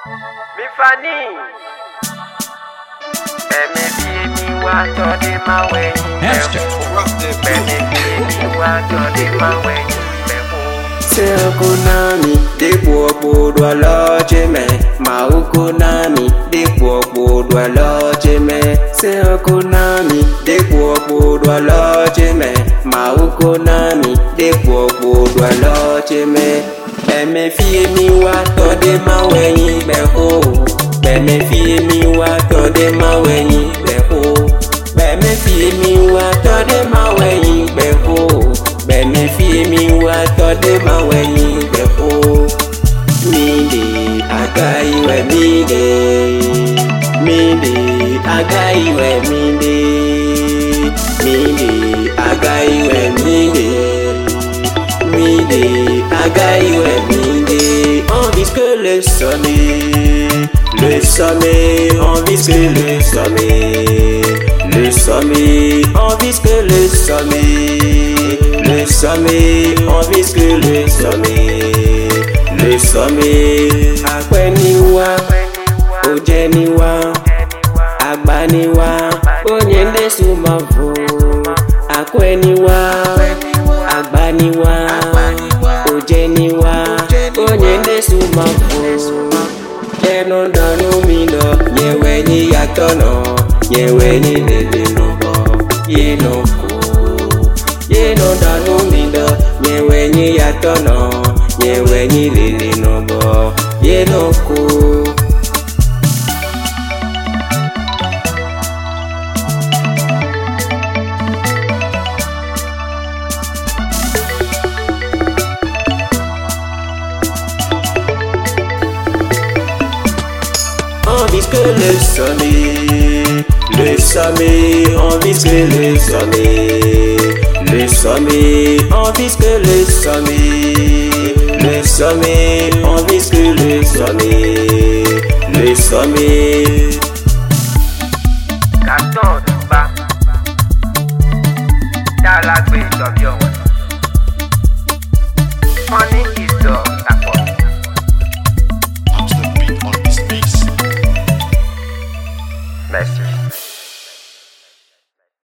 Mi Fanny. Bẹ̀mí bí mi wá tọ́dé máa wẹ̀yìn bẹ̀kú. Bẹ̀mí bí mi wá tọ́dé máa wẹ̀yìn bẹ̀kú. Ṣé oko náà mi dípò òpòdò ọlọ́jẹ́ mẹ́? Màá oko náà mi dípò òpòdò ọlọ́jẹ́ mẹ́. Ṣé oko náà mi dípò òpòdò ọlọ́jẹ́ mẹ́? Màá oko náà mi dípò òpòdò ọlọ́jẹ́ mẹ́. Bẹ̀mí fi mi wá tọ́dé máa wẹ̀yìn bẹ̀kú. Bẹ̀mí fi mi wá tọ́dé máa wẹ̀yìn bẹ̀kú. Bẹ̀mí fi mi wá tọ́dé máa wẹ̀yìn bẹ̀kú. Bẹ̀mí fi mi wá tọ́dé máa wẹ̀yìn bẹ̀kú. Mide aga iwẹ̀ mide. Mide aga iwẹ̀ mide. Mide aga iwẹ̀ mide. Mide aga iwẹ̀ mide. On dit que le sommet, on vise le sommet. Le sommet, on vise que le sommet. Le sommet, on vise que le sommet. Le sommet, akweniwa, ojeniwa, agbaniwa, onyende sumavo. Akweniwa, agbaniwa, ojeniwa, onyende sumavo. Yeno danu mino, nyewe ni yatono, nyewe ni lele nobo, yeno ko. Yeno danu mino, nyewe ni yatono, nyewe ni lele nobo, yeno ko. On vise que le sommet, on vise que le sommet. Le sommet, on vise que le sommet. Le sommet, on vise que le sommet. Le sommet,